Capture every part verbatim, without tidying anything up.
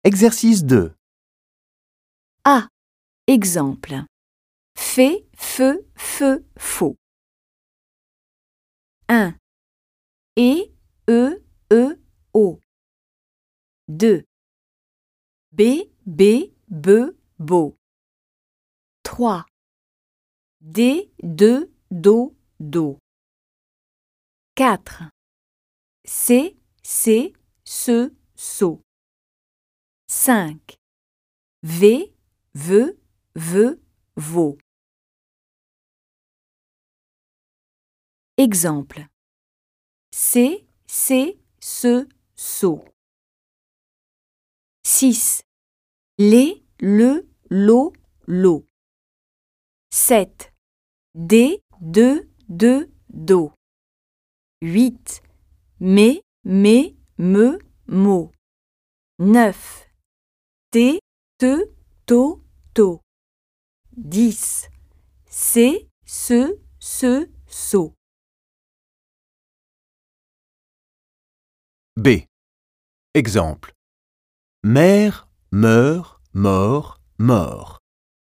Exercice deux. A. Exemple. Fait, feu, feu, faux. un. Et, e, e, o. deux. B, b, be, beau. trois. D, de, do, do. quatre. C, c, ce, so. cinq. V, ve, ve, veau. Exemple. C'est, c'est, ce, so. six. Les, le, l'eau, l'eau. sept. Des, de, de, do. huit. Mais, mais, me, mo. neuf. T, te, to, to. dix. C'est, ce, ce, so. B. Exemple. Mère, meurt, mort, mort.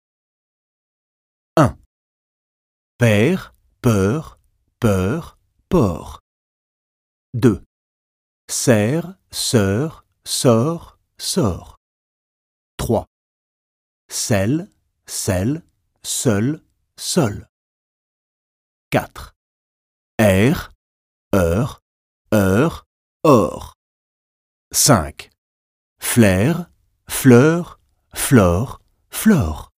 un. Père, peur, peur, porc. deux. Serre, sœur, sort, sort. trois. Sel, sel, seul, sol. quatre. Air, heure, heure, or. cinq. Flair, fleur, flore, flore.